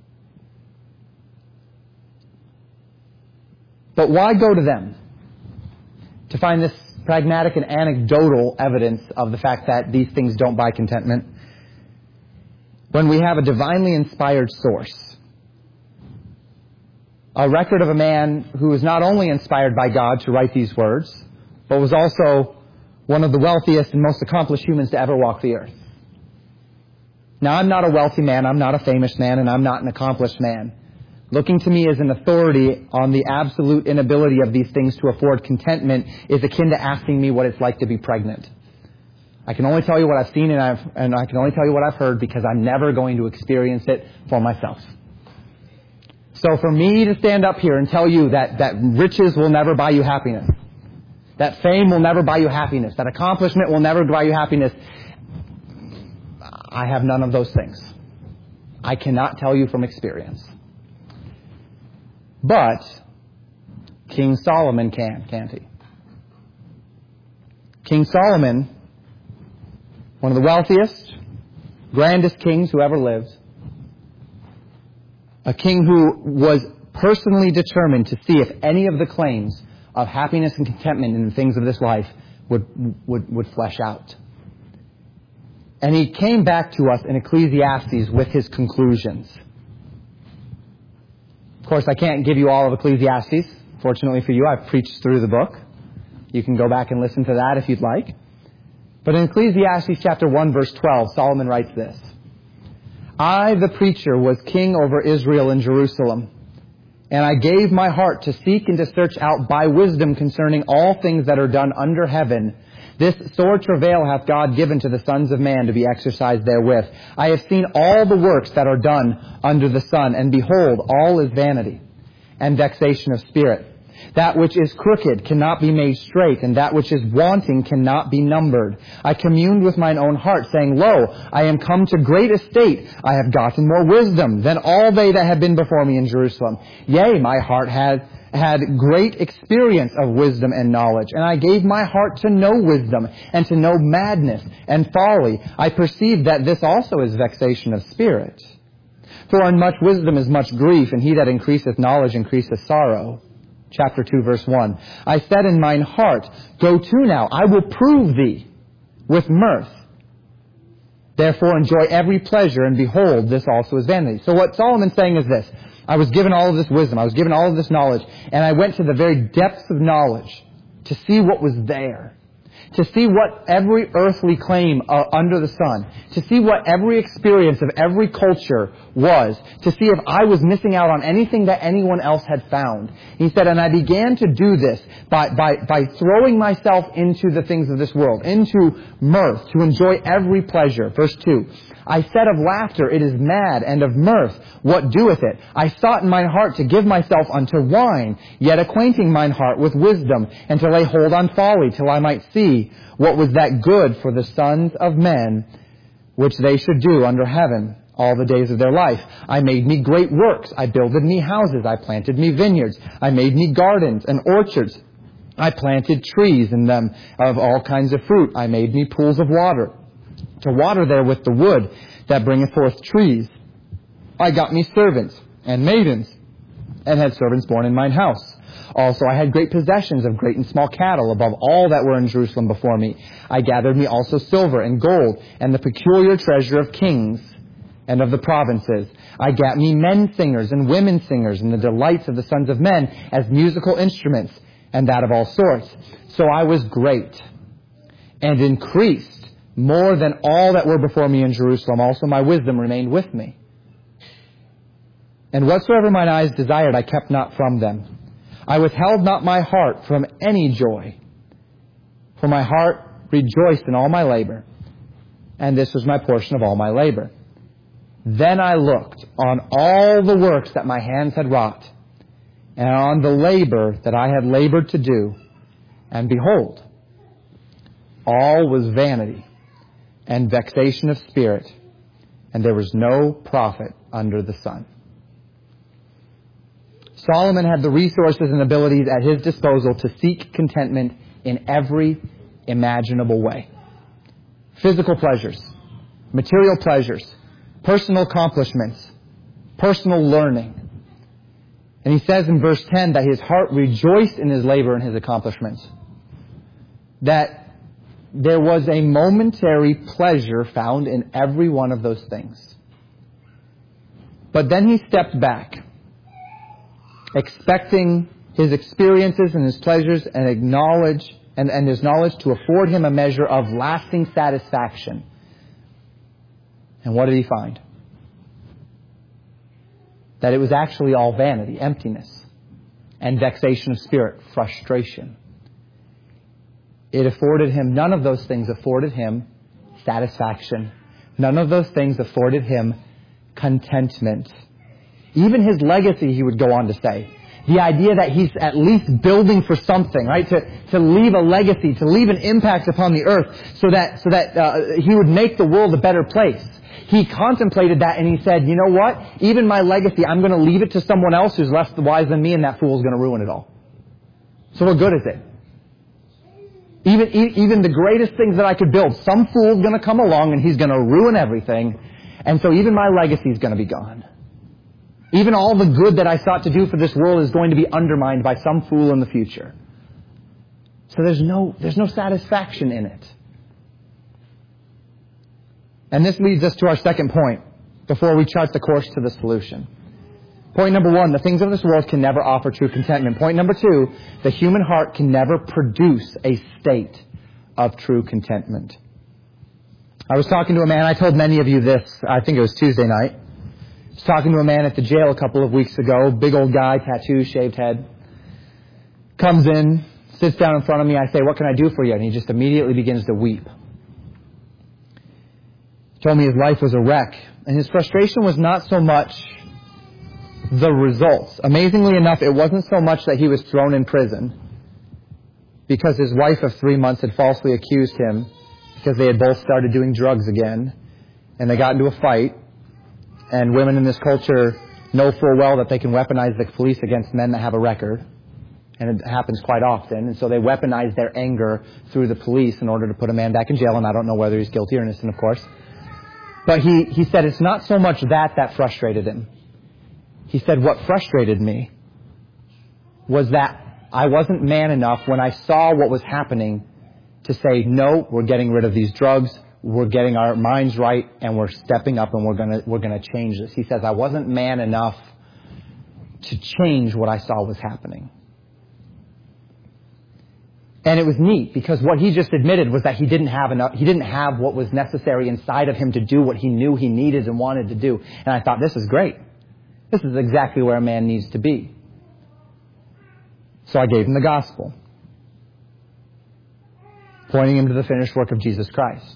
But why go to them to find this pragmatic and anecdotal evidence of the fact that these things don't buy contentment when we have a divinely inspired source? A record of a man who was not only inspired by God to write these words, but was also one of the wealthiest and most accomplished humans to ever walk the earth. Now, I'm not a wealthy man, I'm not a famous man, and I'm not an accomplished man. Looking to me as an authority on the absolute inability of these things to afford contentment is akin to asking me what it's like to be pregnant. I can only tell you what I've seen and, I've, and I can only tell you what I've heard because I'm never going to experience it for myself. So for me to stand up here and tell you that, that riches will never buy you happiness, that fame will never buy you happiness, that accomplishment will never buy you happiness, I have none of those things. I cannot tell you from experience. But King Solomon can, can't he? King Solomon, one of the wealthiest, grandest kings who ever lived, a king who was personally determined to see if any of the claims of happiness and contentment in the things of this life would, would, would flesh out. And he came back to us in Ecclesiastes with his conclusions. Of course, I can't give you all of Ecclesiastes. Fortunately for you, I've preached through the book. You can go back and listen to that if you'd like. But in Ecclesiastes chapter one, verse twelve, Solomon writes this: I, the preacher, was king over Israel and Jerusalem, and I gave my heart to seek and to search out by wisdom concerning all things that are done under heaven. This sore travail hath God given to the sons of man to be exercised therewith. I have seen all the works that are done under the sun, and behold, all is vanity and vexation of spirit. That which is crooked cannot be made straight, and that which is wanting cannot be numbered. I communed with mine own heart, saying, Lo, I am come to great estate. I have gotten more wisdom than all they that have been before me in Jerusalem. Yea, my heart had had great experience of wisdom and knowledge, and I gave my heart to know wisdom, and to know madness and folly. I perceived that this also is vexation of spirit. For in much wisdom is much grief, and he that increaseth knowledge increaseth sorrow. Chapter two, verse one. I said in mine heart, Go to now, I will prove thee with mirth. Therefore enjoy every pleasure, and behold, this also is vanity. So what Solomon's saying is this: I was given all of this wisdom, I was given all of this knowledge, and I went to the very depths of knowledge to see what was there, to see what every earthly claim uh, under the sun, to see what every experience of every culture was, to see if I was missing out on anything that anyone else had found. He said, and I began to do this by, by, by throwing myself into the things of this world, into mirth, to enjoy every pleasure. Verse two. I said of laughter, it is mad, and of mirth, what doeth it? I sought in mine heart to give myself unto wine, yet acquainting mine heart with wisdom, and to lay hold on folly, till I might see what was that good for the sons of men, which they should do under heaven all the days of their life. I made me great works. I builded me houses. I planted me vineyards. I made me gardens and orchards. I planted trees in them of all kinds of fruit. I made me pools of water, to water there with the wood that bringeth forth trees. I got me servants and maidens, and had servants born in mine house. Also I had great possessions of great and small cattle above all that were in Jerusalem before me. I gathered me also silver and gold, and the peculiar treasure of kings and of the provinces. I gat me men singers and women singers, and the delights of the sons of men as musical instruments, and that of all sorts. So I was great, and increased more than all that were before me in Jerusalem. Also my wisdom remained with me. And whatsoever mine eyes desired, I kept not from them. I withheld not my heart from any joy, for my heart rejoiced in all my labor, and this was my portion of all my labor. Then I looked on all the works that my hands had wrought, and on the labor that I had labored to do, and behold, all was vanity and vexation of spirit, and there was no profit under the sun. Solomon had the resources and abilities at his disposal to seek contentment in every imaginable way. Physical pleasures, material pleasures, personal accomplishments, personal learning. And he says in verse ten that his heart rejoiced in his labor and his accomplishments. That there was a momentary pleasure found in every one of those things. But then he stepped back, expecting his experiences and his pleasures and acknowledge and, and his knowledge to afford him a measure of lasting satisfaction. And what did he find? That it was actually all vanity, emptiness, and vexation of spirit, frustration. It afforded him, none of those things afforded him satisfaction. None of those things afforded him contentment. Even his legacy, he would go on to say. The idea that he's at least building for something, right? To, to leave a legacy, to leave an impact upon the earth so that, so that uh, he would make the world a better place. He contemplated that and he said, you know what? Even my legacy, I'm going to leave it to someone else who's less wise than me, and that fool's going to ruin it all. So what good is it? Even, even the greatest things that I could build, some fool's going to come along and he's going to ruin everything. And so even my legacy is going to be gone. Even all the good that I sought to do for this world is going to be undermined by some fool in the future. So there's no, there's no satisfaction in it. And this leads us to our second point before we chart the course to the solution. Point number one, the things of this world can never offer true contentment. Point number two, the human heart can never produce a state of true contentment. I was talking to a man, I told many of you this, I think it was Tuesday night. I was talking to a man at the jail a couple of weeks ago, big old guy, tattoo, shaved head. Comes in, sits down in front of me, I say, what can I do for you? And he just immediately begins to weep. He told me his life was a wreck, and his frustration was not so much the results. Amazingly enough, it wasn't so much that he was thrown in prison because his wife of three months had falsely accused him because they had both started doing drugs again, and they got into a fight, and women in this culture know full well that they can weaponize the police against men that have a record, and it happens quite often, and so they weaponize their anger through the police in order to put a man back in jail, and I don't know whether he's guilty or innocent, of course. But he, he said it's not so much that that frustrated him. He said, what frustrated me was that I wasn't man enough when I saw what was happening to say, no, we're getting rid of these drugs, we're getting our minds right, and we're stepping up and we're gonna, we're gonna change this. He says, I wasn't man enough to change what I saw was happening. And it was neat because what he just admitted was that he didn't have enough, he didn't have what was necessary inside of him to do what he knew he needed and wanted to do. And I thought, this is great. This is exactly where a man needs to be. So I gave him the gospel, pointing him to the finished work of Jesus Christ.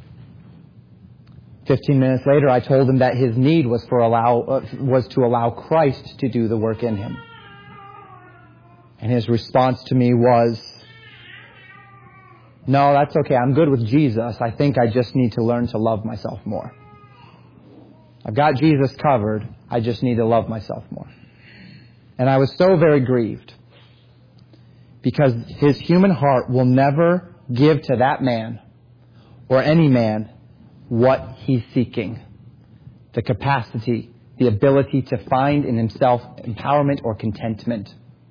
Fifteen minutes later, I told him that his need was for allow uh, was to allow Christ to do the work in him. And his response to me was, no, that's okay. I'm good with Jesus. I think I just need to learn to love myself more. I've got Jesus covered. I just need to love myself more. And I was so very grieved because his human heart will never give to that man or any man what he's seeking. The capacity, the ability to find in himself empowerment or contentment.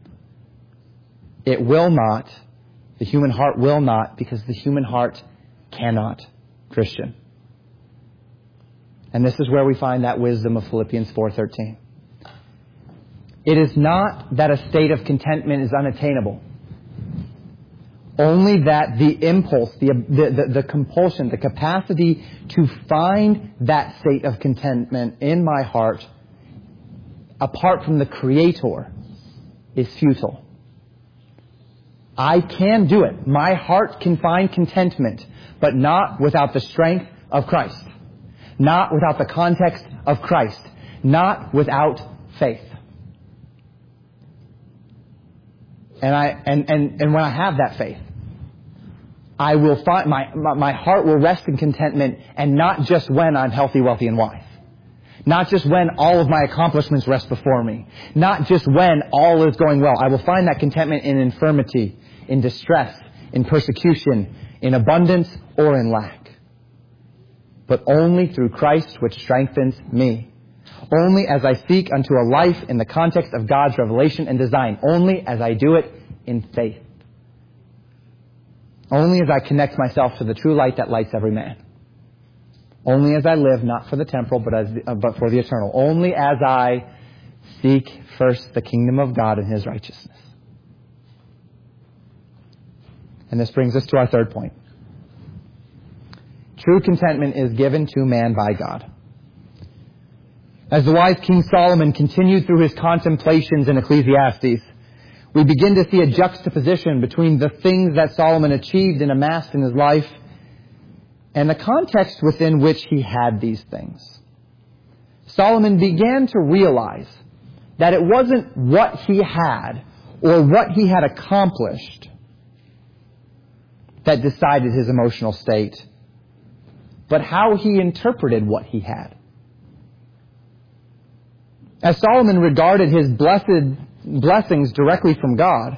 It will not, the human heart will not, because the human heart cannot, Christian. And this is where we find that wisdom of Philippians four thirteen. It is not that a state of contentment is unattainable. Only that the impulse, the, the, the, the compulsion, the capacity to find that state of contentment in my heart, apart from the Creator, is futile. I can do it. My heart can find contentment, but not without the strength of Christ. Not without the context of Christ. Not without faith. And I and, and, and when I have that faith, I will find my, my my heart will rest in contentment, and not just when I'm healthy, wealthy, and wise. Not just when all of my accomplishments rest before me. Not just when all is going well. I will find that contentment in infirmity, in distress, in persecution, in abundance, or in lack. But only through Christ, which strengthens me. Only as I seek unto a life in the context of God's revelation and design. Only as I do it in faith. Only as I connect myself to the true light that lights every man. Only as I live, not for the temporal, but, as, uh, but for the eternal. Only as I seek first the kingdom of God and His righteousness. And this brings us to our third point. True contentment is given to man by God. As the wise King Solomon continued through his contemplations in Ecclesiastes, we begin to see a juxtaposition between the things that Solomon achieved and amassed in his life and the context within which he had these things. Solomon began to realize that it wasn't what he had or what he had accomplished that decided his emotional state, but how he interpreted what he had. As Solomon regarded his blessed blessings directly from God,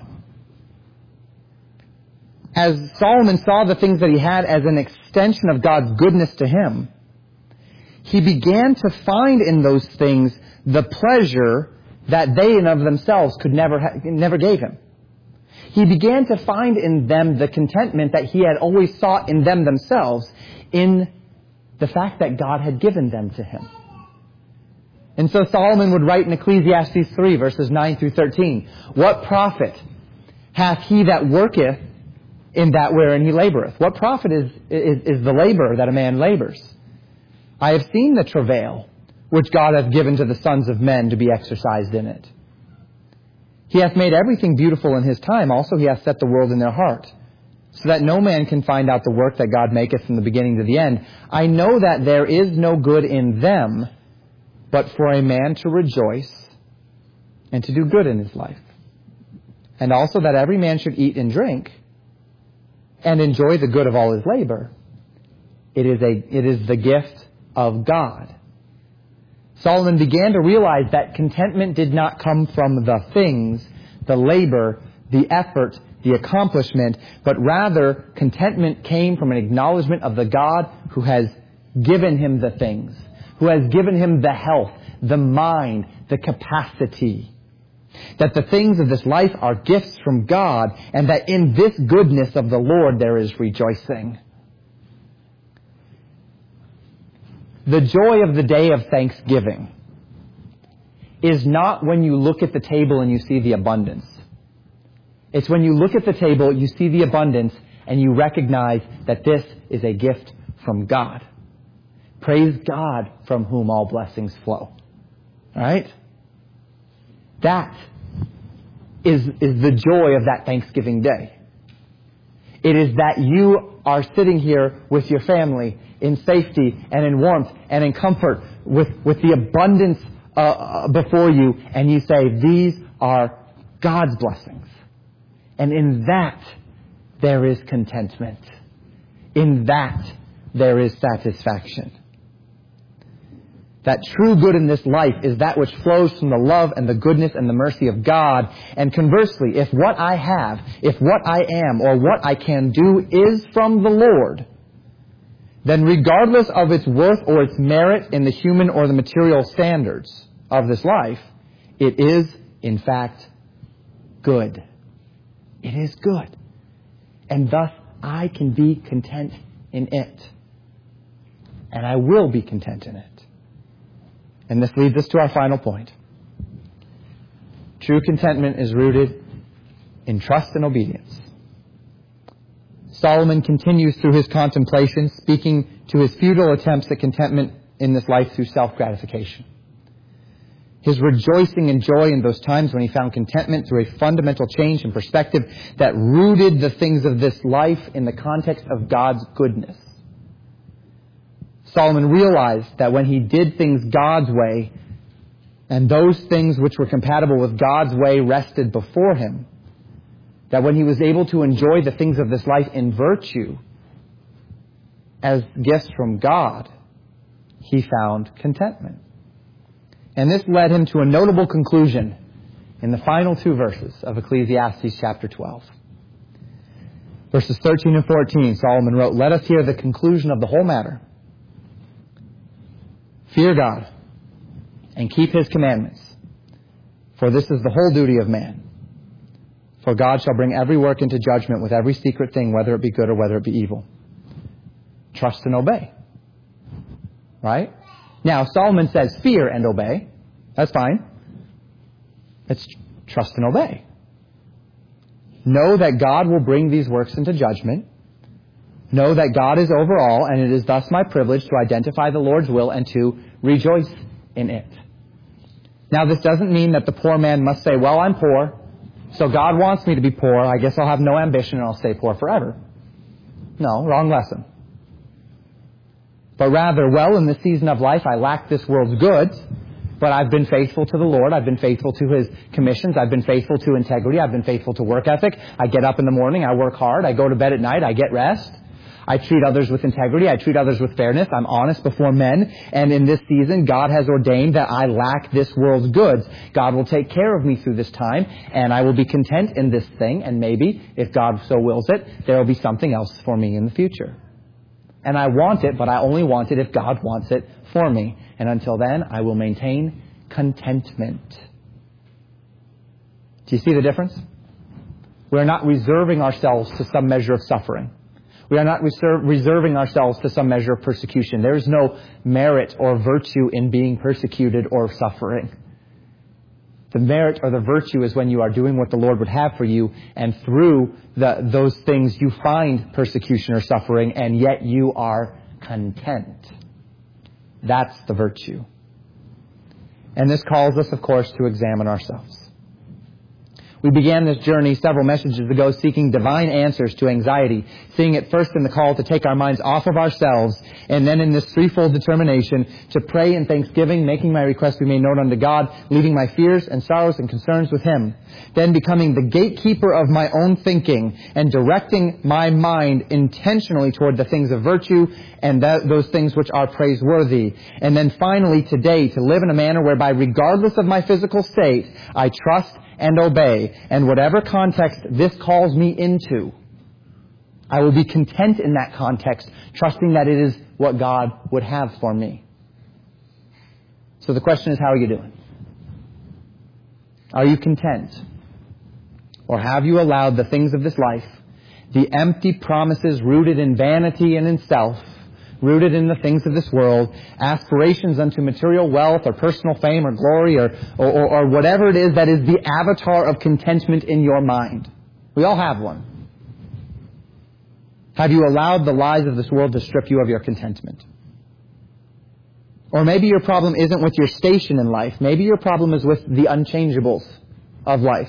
as Solomon saw the things that he had as an extension of God's goodness to him, he began to find in those things the pleasure that they in of themselves could never ha- never gave him. He began to find in them the contentment that he had always sought in them themselves, in the fact that God had given them to him. And so Solomon would write in Ecclesiastes three, verses nine through thirteen, "What profit hath he that worketh in that wherein he laboureth? What profit is, is, is the labour that a man labours? I have seen the travail which God hath given to the sons of men to be exercised in it. He hath made everything beautiful in his time. Also he hath set the world in their heart, so that no man can find out the work that God maketh from the beginning to the end. I know that there is no good in them, but for a man to rejoice and to do good in his life. And also that every man should eat and drink and enjoy the good of all his labor. It is a, it is the gift of God." Solomon began to realize that contentment did not come from the things, the labor, the effort, the accomplishment, but rather contentment came from an acknowledgement of the God who has given him the things, who has given him the health, the mind, the capacity. That the things of this life are gifts from God, and that in this goodness of the Lord there is rejoicing. The joy of the day of Thanksgiving is not when you look at the table and you see the abundance. It's when you look at the table, you see the abundance, and you recognize that this is a gift from God. Praise God, from whom all blessings flow. Right? That is, is the joy of that Thanksgiving day. It is that you are sitting here with your family in safety and in warmth and in comfort with, with the abundance uh, before you, and you say, these are God's blessings. And in that, there is contentment. In that, there is satisfaction. That true good in this life is that which flows from the love and the goodness and the mercy of God. And conversely, if what I have, if what I am, or what I can do is from the Lord, then regardless of its worth or its merit in the human or the material standards of this life, it is, in fact, good. It is good. And thus, I can be content in it. And I will be content in it. And this leads us to our final point. True contentment is rooted in trust and obedience. Solomon continues through his contemplation, speaking to his futile attempts at contentment in this life through self-gratification. His rejoicing and joy in those times when he found contentment through a fundamental change in perspective that rooted the things of this life in the context of God's goodness. Solomon realized that when he did things God's way, and those things which were compatible with God's way rested before him, that when he was able to enjoy the things of this life in virtue as gifts from God, he found contentment. And this led him to a notable conclusion in the final two verses of Ecclesiastes chapter twelve. Verses thirteen and fourteen, Solomon wrote, "Let us hear the conclusion of the whole matter. Fear God and keep His commandments, for this is the whole duty of man. For God shall bring every work into judgment with every secret thing, whether it be good or whether it be evil. Trust and obey." Right? Now, Solomon says fear and obey. That's fine. It's trust and obey. Know that God will bring these works into judgment. Know that God is over all, and it is thus my privilege to identify the Lord's will and to rejoice in it. Now, this doesn't mean that the poor man must say, well, I'm poor, so God wants me to be poor. I guess I'll have no ambition and I'll stay poor forever. No, wrong lesson. But rather, well, in this season of life, I lack this world's goods, but I've been faithful to the Lord. I've been faithful to His commissions. I've been faithful to integrity. I've been faithful to work ethic. I get up in the morning. I work hard. I go to bed at night. I get rest. I treat others with integrity. I treat others with fairness. I'm honest before men. And in this season, God has ordained that I lack this world's goods. God will take care of me through this time, and I will be content in this thing. And maybe, if God so wills it, there will be something else for me in the future. And I want it, but I only want it if God wants it for me. And until then, I will maintain contentment. Do you see the difference? We are not reserving ourselves to some measure of suffering. We are not reserve, reserving ourselves to some measure of persecution. There is no merit or virtue in being persecuted or suffering. The merit or the virtue is when you are doing what the Lord would have for you, and through the, those things you find persecution or suffering, and yet you are content. That's the virtue. And this calls us, of course, to examine ourselves. We began this journey several messages ago seeking divine answers to anxiety, seeing it first in the call to take our minds off of ourselves, and then in this threefold determination to pray in thanksgiving, making my request be made known unto God, leaving my fears and sorrows and concerns with Him, then becoming the gatekeeper of my own thinking and directing my mind intentionally toward the things of virtue and that, those things which are praiseworthy. And then finally today to live in a manner whereby regardless of my physical state, I trust and obey, and whatever context this calls me into, I will be content in that context, trusting that it is what God would have for me. So the question is, how are you doing? Are you content? Or have you allowed the things of this life, the empty promises rooted in vanity and in self, rooted in the things of this world, aspirations unto material wealth or personal fame or glory or, or, or whatever it is that is the avatar of contentment in your mind? We all have one. Have you allowed the lies of this world to strip you of your contentment? Or maybe your problem isn't with your station in life. Maybe your problem is with the unchangeables of life.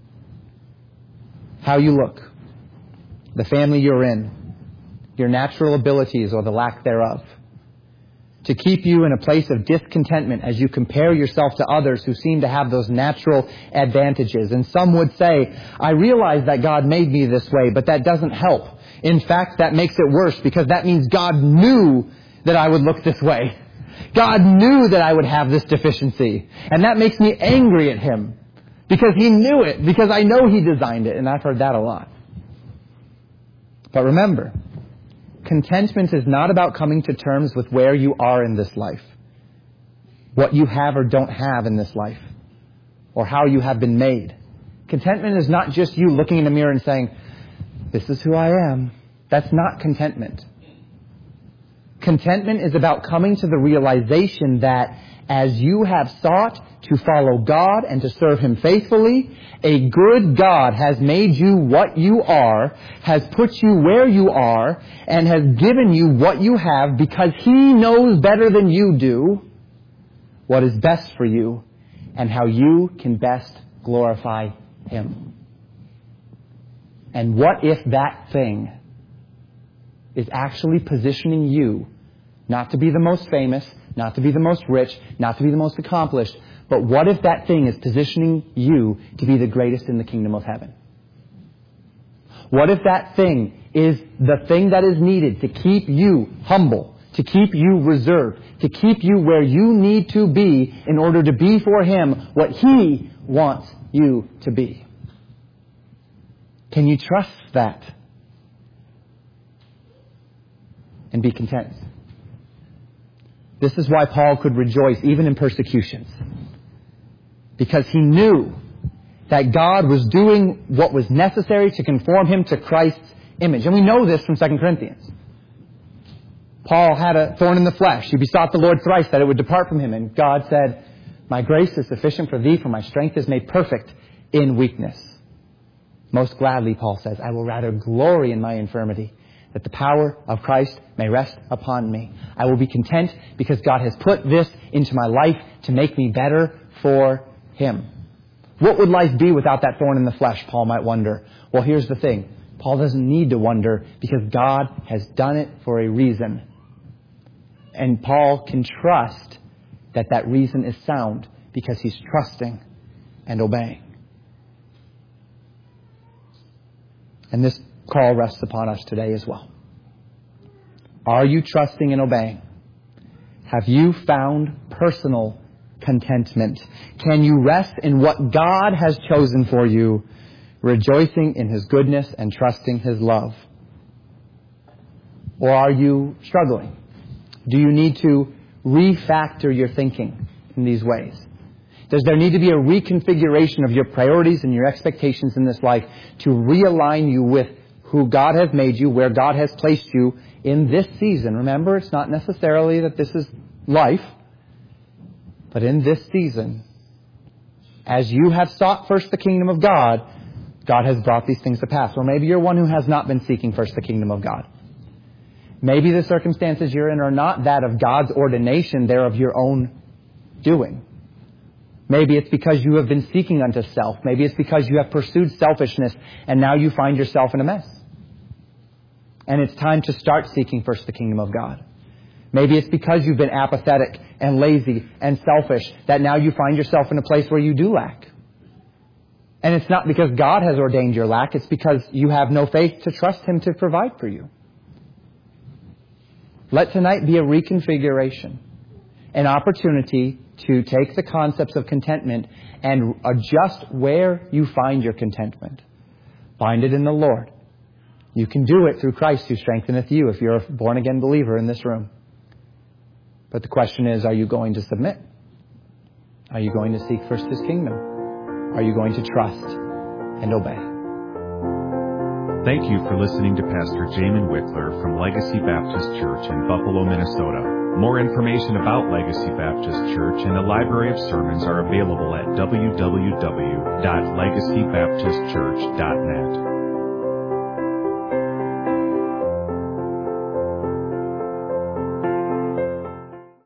How you look, the family you're in, your natural abilities or the lack thereof, to keep you in a place of discontentment as you compare yourself to others who seem to have those natural advantages. And some would say, I realize that God made me this way, but that doesn't help. In fact, that makes it worse, because that means God knew that I would look this way. God knew that I would have this deficiency. And that makes me angry at Him. Because He knew it. Because I know He designed it. And I've heard that a lot. But remember, contentment is not about coming to terms with where you are in this life. What you have or don't have in this life. Or how you have been made. Contentment is not just you looking in the mirror and saying, this is who I am. That's not contentment. Contentment is about coming to the realization that as you have sought to follow God and to serve Him faithfully, a good God has made you what you are, has put you where you are, and has given you what you have because He knows better than you do what is best for you and how you can best glorify Him. And what if that thing is actually positioning you not to be the most famous, not to be the most rich, not to be the most accomplished, but what if that thing is positioning you to be the greatest in the kingdom of heaven? What if that thing is the thing that is needed to keep you humble, to keep you reserved, to keep you where you need to be in order to be for Him what He wants you to be? Can you trust that and be content? This is why Paul could rejoice even in persecutions. Because he knew that God was doing what was necessary to conform him to Christ's image. And we know this from Second Corinthians. Paul had a thorn in the flesh. He besought the Lord thrice that it would depart from him. And God said, my grace is sufficient for thee, for my strength is made perfect in weakness. Most gladly, Paul says, I will rather glory in my infirmity, that the power of Christ may rest upon me. I will be content because God has put this into my life to make me better for Him. What would life be without that thorn in the flesh, Paul might wonder. Well, here's the thing. Paul doesn't need to wonder because God has done it for a reason. And Paul can trust that that reason is sound because he's trusting and obeying. And this call rests upon us today as well. Are you trusting and obeying? Have you found personal contentment? Can you rest in what God has chosen for you, rejoicing in His goodness and trusting His love? Or are you struggling? Do you need to refactor your thinking in these ways? Does there need to be a reconfiguration of your priorities and your expectations in this life to realign you with who God has made you, where God has placed you in this season? Remember, it's not necessarily that this is life, but in this season, as you have sought first the kingdom of God, God has brought these things to pass. Or maybe you're one who has not been seeking first the kingdom of God. Maybe the circumstances you're in are not that of God's ordination, they're of your own doing. Maybe it's because you have been seeking unto self. Maybe it's because you have pursued selfishness and now you find yourself in a mess. And it's time to start seeking first the kingdom of God. Maybe it's because you've been apathetic and lazy and selfish that now you find yourself in a place where you do lack. And it's not because God has ordained your lack. It's because you have no faith to trust Him to provide for you. Let tonight be a reconfiguration, an opportunity to take the concepts of contentment and adjust where you find your contentment. Find it in the Lord. You can do it through Christ who strengtheneth you if you're a born-again believer in this room. But the question is, are you going to submit? Are you going to seek first His kingdom? Are you going to trust and obey? Thank you for listening to Pastor Jamin Wickler from Legacy Baptist Church in Buffalo, Minnesota. More information about Legacy Baptist Church and a library of sermons are available at w w w dot legacy baptist church dot net.